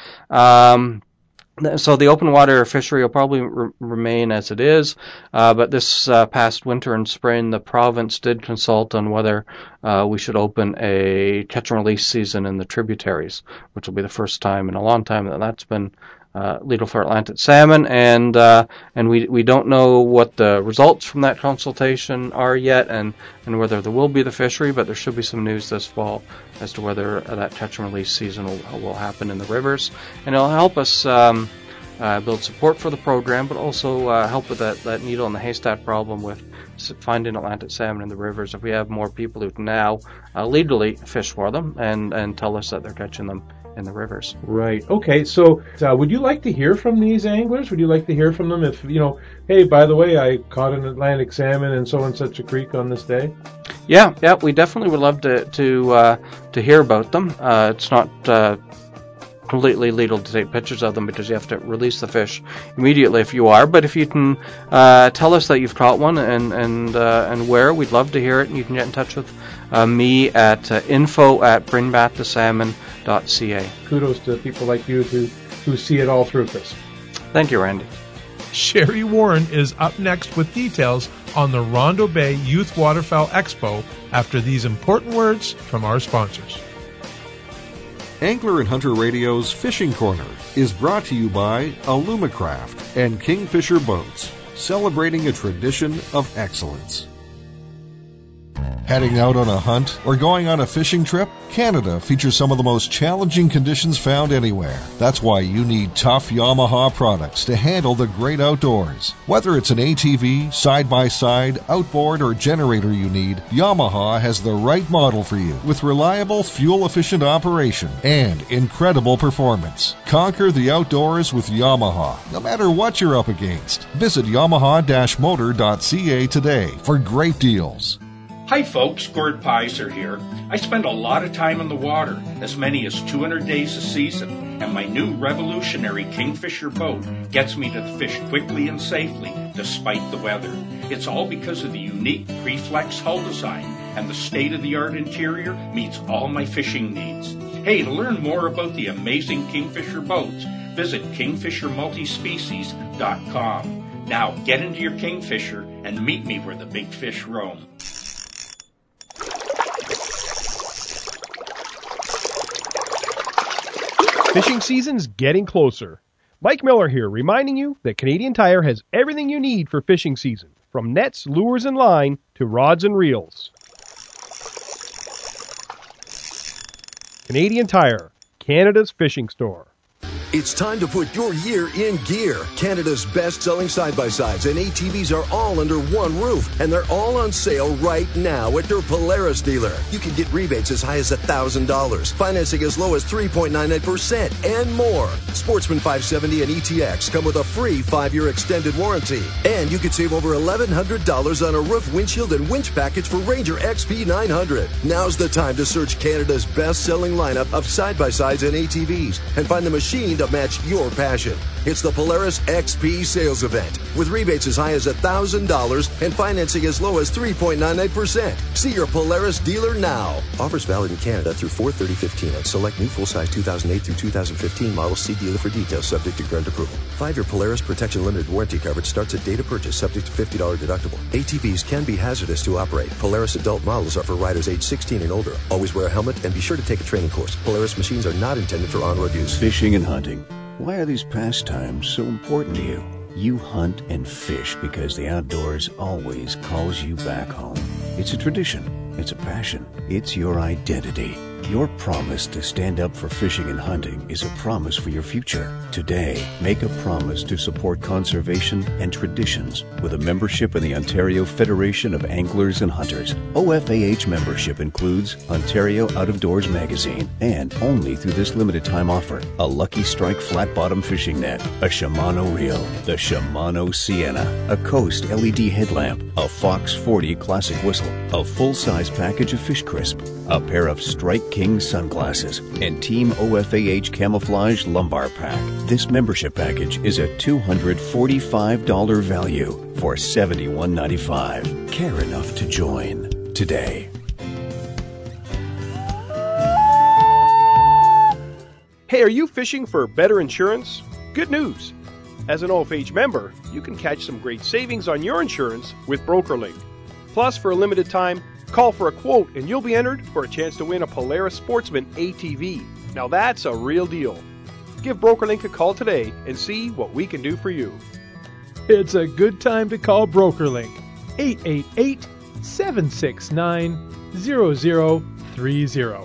So the open water fishery will probably remain as it is, but this past winter and spring, the province did consult on whether we should open a catch and release season in the tributaries, which will be the first time in a long time that that's been legal for Atlantic salmon, and we don't know what the results from that consultation are yet, and whether there will be the fishery, but there should be some news this fall as to whether that catch and release season will happen in the rivers, and it'll help us build support for the program, but also help with that needle in the haystack problem with finding Atlantic salmon in the rivers. If we have more people who can now legally fish for them and tell us that they're catching them in the rivers. Right. Okay. So would you like to hear from these anglers? Would you like to hear from them if, hey, by the way, I caught an Atlantic salmon in so and such a creek on this day? Yeah, we definitely would love to hear about them. It's not completely legal to take pictures of them because you have to release the fish immediately if you are. But if you can tell us that you've caught one and where, we'd love to hear it. And you can get in touch with me at info@bringbackthesalmon.ca. Kudos to people like you who see it all through, Chris. Thank you, Randy. Sherry Warren is up next with details on the Rondo Bay Youth Waterfowl Expo after these important words from our sponsors. Angler and Hunter Radio's Fishing Corner is brought to you by Alumacraft and Kingfisher Boats, celebrating a tradition of excellence. Heading out on a hunt or going on a fishing trip? Canada features some of the most challenging conditions found anywhere. That's why you need tough Yamaha products to handle the great outdoors. Whether it's an ATV, side-by-side, outboard, or generator you need, Yamaha has the right model for you with reliable, fuel-efficient operation and incredible performance. Conquer the outdoors with Yamaha, no matter what you're up against. Visit yamaha-motor.ca today for great deals. Hi folks, Gord Pizer here. I spend a lot of time in the water, as many as 200 days a season, and my new revolutionary Kingfisher boat gets me to fish quickly and safely, despite the weather. It's all because of the unique Preflex hull design, and the state-of-the-art interior meets all my fishing needs. Hey, to learn more about the amazing Kingfisher boats, visit kingfishermultispecies.com. Now get into your Kingfisher and meet me where the big fish roam. Fishing season's getting closer. Mike Miller here, reminding you that Canadian Tire has everything you need for fishing season, from nets, lures, and line to rods and reels. Canadian Tire, Canada's fishing store. It's time to put your year in gear. Canada's best-selling side-by-sides and ATVs are all under one roof, and they're all on sale right now at their Polaris dealer. You can get rebates as high as $1,000, financing as low as 3.99%, and more. Sportsman 570 and ETX come with a free 5-year extended warranty. And you could save over $1,100 on a roof, windshield, and winch package for Ranger XP 900. Now's the time to search Canada's best-selling lineup of side-by-sides and ATVs and find the machine to match your passion. It's the Polaris XP sales event with rebates as high as $1,000 and financing as low as 3.99%. See your Polaris dealer now. Offers valid in Canada through 4/30/15 on select new full-size 2008 through 2015 models. See dealer for details, subject to current approval. 5-year Polaris Protection Limited warranty coverage starts at date of purchase, subject to $50 deductible. ATVs can be hazardous to operate. Polaris adult models are for riders age 16 and older. Always wear a helmet and be sure to take a training course. Polaris machines are not intended for on-road use. Fishing and hunting. Why are these pastimes so important to you? You hunt and fish because the outdoors always calls you back home. It's a tradition. It's a passion. It's your identity. Your promise to stand up for fishing and hunting is a promise for your future. Today, make a promise to support conservation and traditions with a membership in the Ontario Federation of Anglers and Hunters. OFAH membership includes Ontario Out of Doors magazine and, only through this limited time offer, a Lucky Strike flat bottom fishing net, a Shimano reel, the Shimano Sienna, a Coast LED headlamp, a Fox 40 classic whistle, a full-size package of Fish Crisp, a pair of Strike King sunglasses, and Team OFAH Camouflage lumbar pack. This membership package is a $245 value for $71.95. Care enough to join today. Hey, are you fishing for better insurance? Good news! As an OFH member, you can catch some great savings on your insurance with BrokerLink. Plus, for a limited time, call for a quote and you'll be entered for a chance to win a Polaris Sportsman ATV. Now that's a real deal. Give BrokerLink a call today and see what we can do for you. It's a good time to call BrokerLink. 888-769-0030.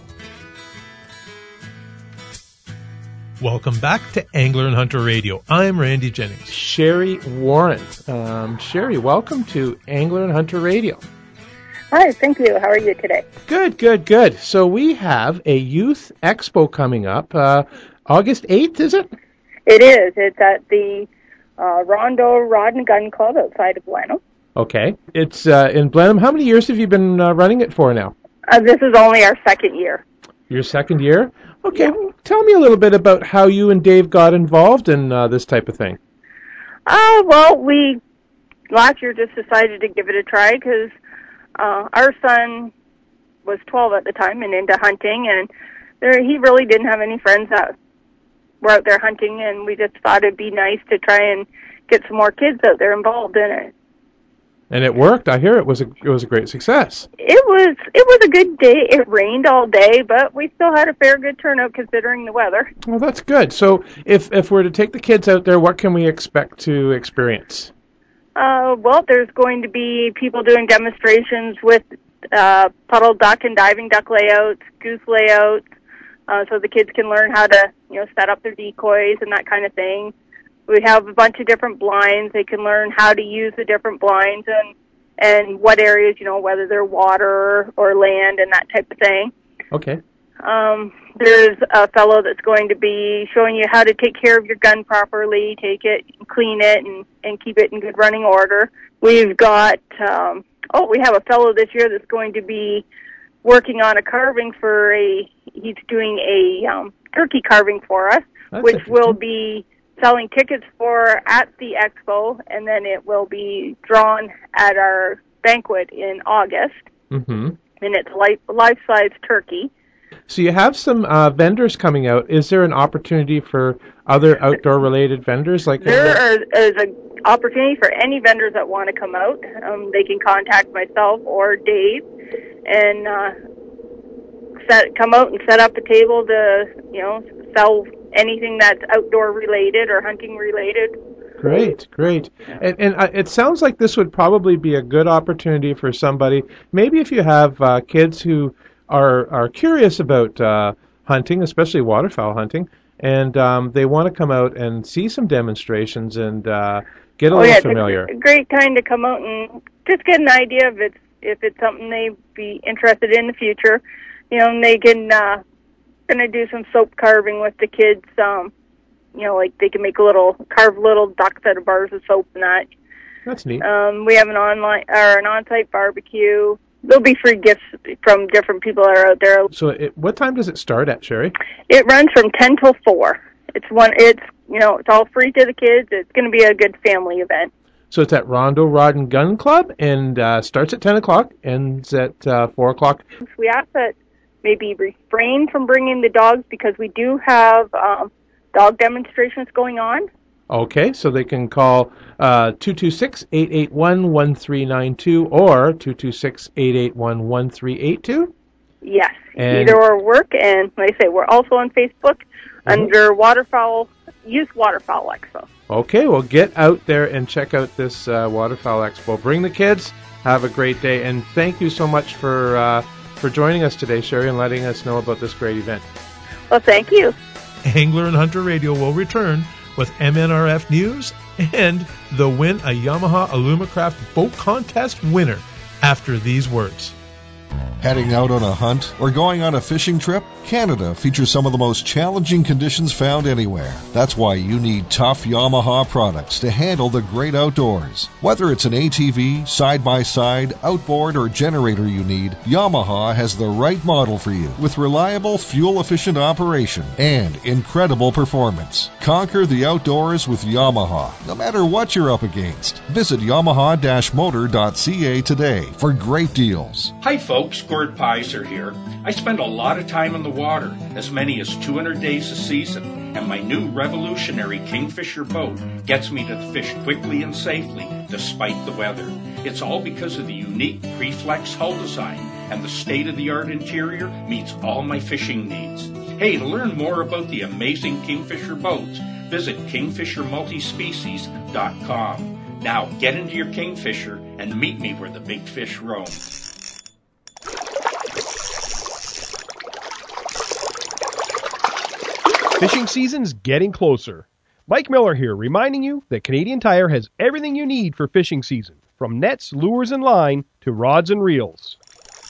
Welcome back to Angler and Hunter Radio. I'm Randy Jennings. Sherry Warren. Sherry, welcome to Angler and Hunter Radio. Hi, thank you. How are you today? Good. So we have a youth expo coming up, August 8th, is it? It is. It's at the Rondo Rod and Gun Club outside of Blenheim. Okay. It's in Blenheim. How many years have you been running it for now? This is only our second year. Your second year? Okay. Yeah. Tell me a little bit about how you and Dave got involved in this type of thing. Well, we last year just decided to give it a try because our son was 12 at the time and into hunting, and he really didn't have any friends that were out there hunting, and we just thought it'd be nice to try and get some more kids out there involved in it. And it worked. I hear it was a great success. It was a good day. It rained all day, but we still had a fair good turnout considering the weather. Well, that's good. So if we're to take the kids out there, what can we expect to experience? Well, there's going to be people doing demonstrations with puddle duck and diving duck layouts, goose layouts, so the kids can learn how to, set up their decoys and that kind of thing. We have a bunch of different blinds. They can learn how to use the different blinds and what areas, whether they're water or land and that type of thing. Okay. There's a fellow that's going to be showing you how to take care of your gun properly, take it, clean it, and keep it in good running order. We've got, we have a fellow this year that's going to be working on a carving he's doing a turkey carving for us, which will be selling tickets for at the expo, and then it will be drawn at our banquet in August. Mm-hmm. And it's life-size turkey. So you have some vendors coming out. Is there an opportunity for other outdoor-related vendors? There is an opportunity for any vendors that want to come out. They can contact myself or Dave and come out and set up a table to, sell anything that's outdoor related or hunting related. Great. And it sounds like this would probably be a good opportunity for somebody, maybe if you have kids who are curious about hunting, especially waterfowl hunting, and they want to come out and see some demonstrations and get a little familiar. It's a great time to come out and just get an idea of if it's something they'd be interested in the future. And they can gonna do some soap carving with the kids. Like they can carve little ducks out of bars of soap and that. That's neat. We have an on-site barbecue. There'll be free gifts from different people that are out there. So, what time does it start at, Sherry? It runs from 10 till 4. It's all free to the kids. It's going to be a good family event. So it's at Rondo Rod and Gun Club, and starts at 10 o'clock, ends at 4 o'clock. We ask that maybe refrain from bringing the dogs because we do have dog demonstrations going on. Okay, so they can call 226-881-1392 or 226-881-1382? Yes, either or work. And like I say, we're also on Facebook under Youth Waterfowl Expo. Okay, well, get out there and check out this Waterfowl Expo. Bring the kids. Have a great day. And thank you so much for joining us today, Sherry, and letting us know about this great event. Well, thank you. Angler and Hunter Radio will return with MNRF News and the Win a Yamaha Alumacraft Boat Contest winner after these words. Heading out on a hunt or going on a fishing trip? Canada features some of the most challenging conditions found anywhere. That's why you need tough Yamaha products to handle the great outdoors. Whether it's an ATV, side-by-side, outboard, or generator you need, Yamaha has the right model for you with reliable, fuel-efficient operation and incredible performance. Conquer the outdoors with Yamaha, no matter what you're up against. Visit yamaha-motor.ca today for great deals. Hi folks, Gord Pizer here. I spend a lot of time in the water, as many as 200 days a season, and my new revolutionary Kingfisher boat gets me to fish quickly and safely despite the weather. It's all because of the unique Preflex hull design, and the state-of-the-art interior meets all my fishing needs. Hey, to learn more about the amazing Kingfisher boats, visit kingfishermultispecies.com. Now get into your Kingfisher and meet me where the big fish roam. Fishing season's getting closer. Mike Miller here, reminding you that Canadian Tire has everything you need for fishing season, from nets, lures, and line to rods and reels.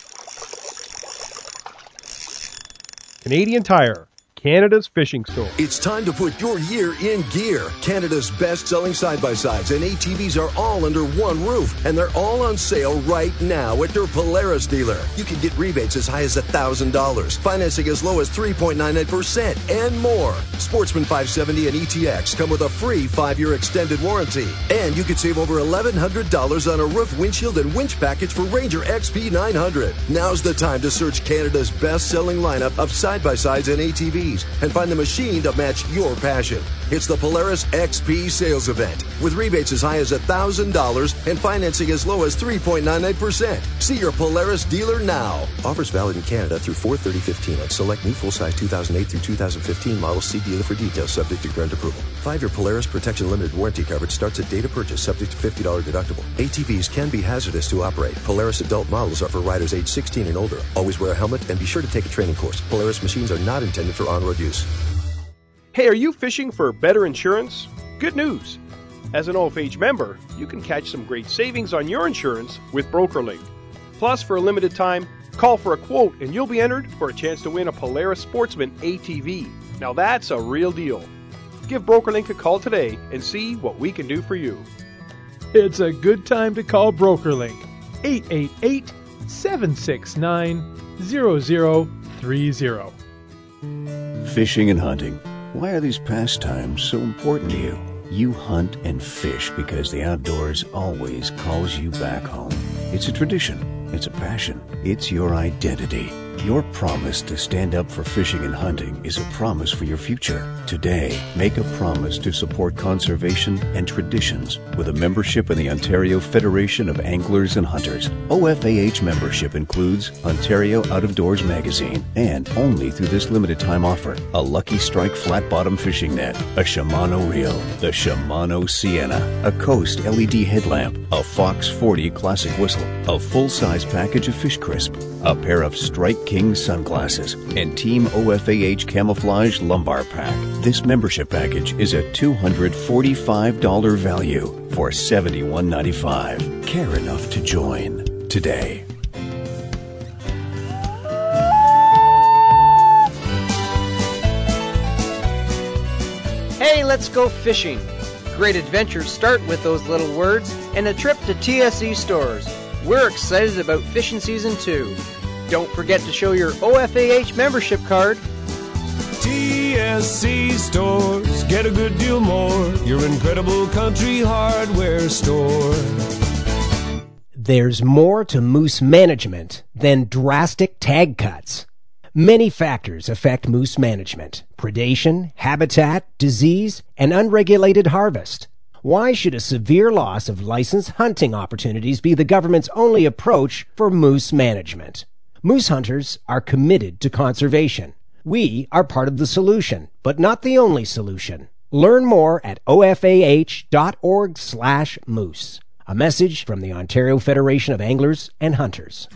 Canadian Tire, Canada's fishing store. It's time to put your year in gear. Canada's best-selling side-by-sides and ATVs are all under one roof, and they're all on sale right now at their Polaris dealer. You can get rebates as high as $1,000, financing as low as 3.99%, and more. Sportsman 570 and ETX come with a free 5-year extended warranty. And you could save over $1,100 on a roof, windshield, and winch package for Ranger XP 900. Now's the time to search Canada's best-selling lineup of side-by-sides and ATVs and find the machine to match your passion. It's the Polaris XP sales event with rebates as high as $1,000 and financing as low as 3.99%. See your Polaris dealer now. Offers valid in Canada through 4/30/15 on select new full-size 2008 through 2015 models. See dealer for details, subject to current approval. 5-year Polaris Protection Limited warranty coverage starts at date of purchase, subject to $50 deductible. ATVs can be hazardous to operate. Polaris adult models are for riders age 16 and older. Always wear a helmet and be sure to take a training course. Polaris machines are not intended for on-road use. Hey, are you fishing for better insurance? Good news! As an OFH member, you can catch some great savings on your insurance with BrokerLink. Plus, for a limited time, call for a quote and you'll be entered for a chance to win a Polaris Sportsman ATV. Now that's a real deal. Give BrokerLink a call today and see what we can do for you. It's a good time to call BrokerLink. 888-769-0030. Fishing and hunting. Why are these pastimes so important to you? You hunt and fish because the outdoors always calls you back home. It's a tradition. It's a passion. It's your identity. Your promise to stand up for fishing and hunting is a promise for your future. Today, make a promise to support conservation and traditions with a membership in the Ontario Federation of Anglers and Hunters. OFAH membership includes Ontario Out of Doors magazine and, only through this limited time offer, a Lucky Strike flat bottom fishing net, a Shimano reel, the Shimano Sienna, a Coast LED headlamp, a Fox 40 classic whistle, a full-size package of Fish Crisp, a pair of Strike King sunglasses, and Team OFAH Camouflage lumbar pack. This membership package is a $245 value for $71.95. Care enough to join today. Hey, let's go fishing. Great adventures start with those little words and a trip to TSC stores. We're excited about fishing season 2. Don't forget to show your OFAH membership card. TSC Stores, get a good deal more. Your incredible country hardware store. There's more to moose management than drastic tag cuts. Many factors affect moose management: predation, habitat, disease, and unregulated harvest. Why should a severe loss of licensed hunting opportunities be the government's only approach for moose management? Moose hunters are committed to conservation. We are part of the solution, but not the only solution. Learn more at ofah.org/moose. A message from the Ontario Federation of Anglers and Hunters.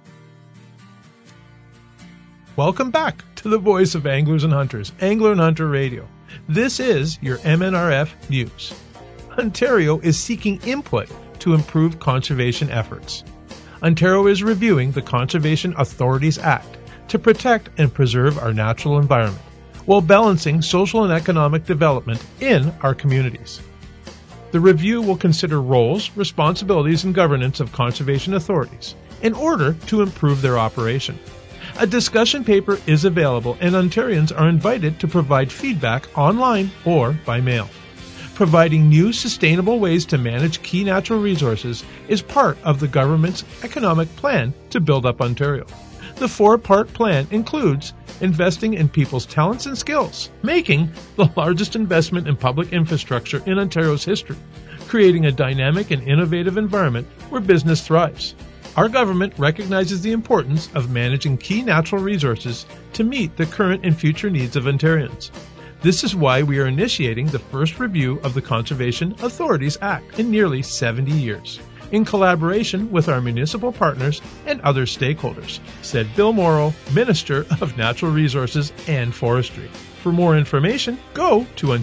Welcome back to the voice of Anglers and Hunters, Angler and Hunter Radio. This is your MNRF News. Ontario is seeking input to improve conservation efforts. Ontario is reviewing the Conservation Authorities Act to protect and preserve our natural environment while balancing social and economic development in our communities. The review will consider roles, responsibilities, and governance of conservation authorities in order to improve their operation. A discussion paper is available, and Ontarians are invited to provide feedback online or by mail. Providing new sustainable ways to manage key natural resources is part of the government's economic plan to build up Ontario. The 4-part plan includes investing in people's talents and skills, making the largest investment in public infrastructure in Ontario's history, creating a dynamic and innovative environment where business thrives. Our government recognizes the importance of managing key natural resources to meet the current and future needs of Ontarians. This is why we are initiating the first review of the Conservation Authorities Act in nearly 70 years, in collaboration with our municipal partners and other stakeholders, said Bill Morrow, Minister of Natural Resources and Forestry. For more information, go to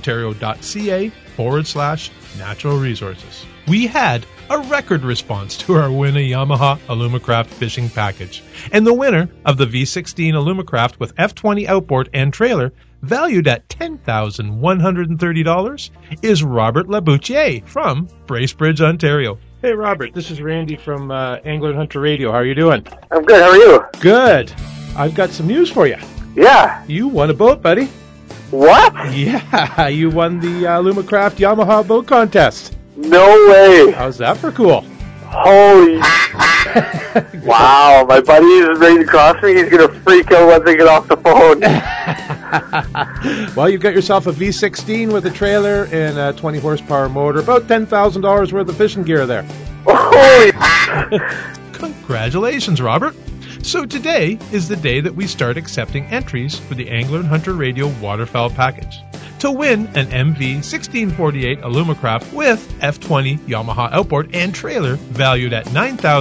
ontario.ca/natural resources. We had a record response to our Win a Yamaha Alumacraft fishing package, and the winner of the V16 Alumacraft with F20 outboard and trailer, valued at $10,130, is Robert Laboutier from Bracebridge, Ontario. Hey, Robert, this is Randy from Angler and Hunter Radio. How are you doing? I'm good. How are you? Good. I've got some news for you. Yeah. You won a boat, buddy. What? Yeah, you won the Alumacraft Yamaha boat contest. No way. How's that for cool? Holy. Wow, my buddy is ready to cross me. He's going to freak out once I get off the phone. Well, you've got yourself a V16 with a trailer and a 20 horsepower motor. About $10,000 worth of fishing gear there. Holy. Congratulations, Robert. So today is the day that we start accepting entries for the Angler and Hunter Radio Waterfowl Package to win an MV 1648 Alumacraft with F20 Yamaha outboard and trailer valued at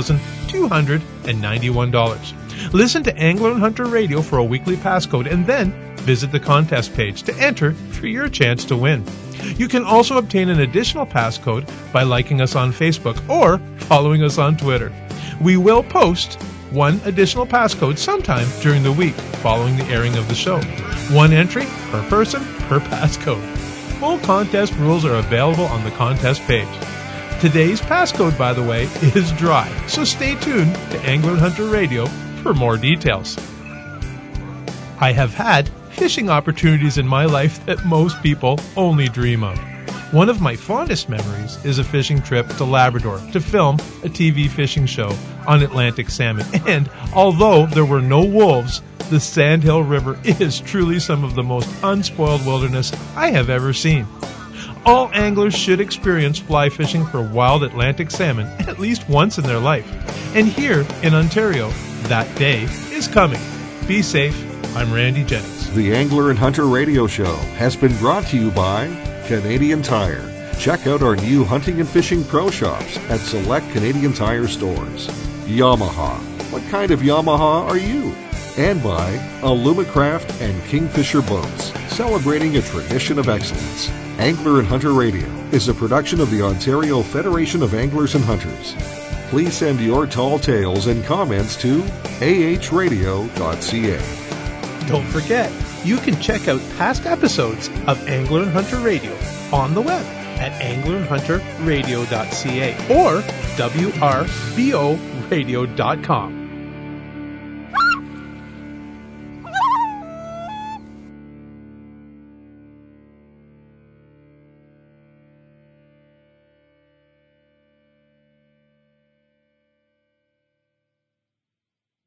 $9,291. Listen to Angler and Hunter Radio for a weekly passcode and then visit the contest page to enter for your chance to win. You can also obtain an additional passcode by liking us on Facebook or following us on Twitter. We will post one additional passcode sometime during the week following the airing of the show. One entry per person per passcode. Full contest rules are available on the contest page. Today's passcode, by the way, is dry, so stay tuned to Angler and Hunter Radio for more details. I have had fishing opportunities in my life that most people only dream of. One of my fondest memories is a fishing trip to Labrador to film a TV fishing show on Atlantic salmon. And although there were no wolves, the Sandhill River is truly some of the most unspoiled wilderness I have ever seen. All anglers should experience fly fishing for wild Atlantic salmon at least once in their life. And here in Ontario, that day is coming. Be safe. I'm Randy Jennings. The Angler and Hunter Radio Show has been brought to you by Canadian Tire. Check out our new hunting and fishing pro shops at select Canadian Tire stores. Yamaha. What kind of Yamaha are you? And by Alumacraft and Kingfisher Boats, celebrating a tradition of excellence. Angler and Hunter Radio is a production of the Ontario Federation of Anglers and Hunters. Please send your tall tales and comments to ahradio.ca. Don't forget, you can check out past episodes of Angler and Hunter Radio on the web at anglerandhunterradio.ca or wrboradio.com.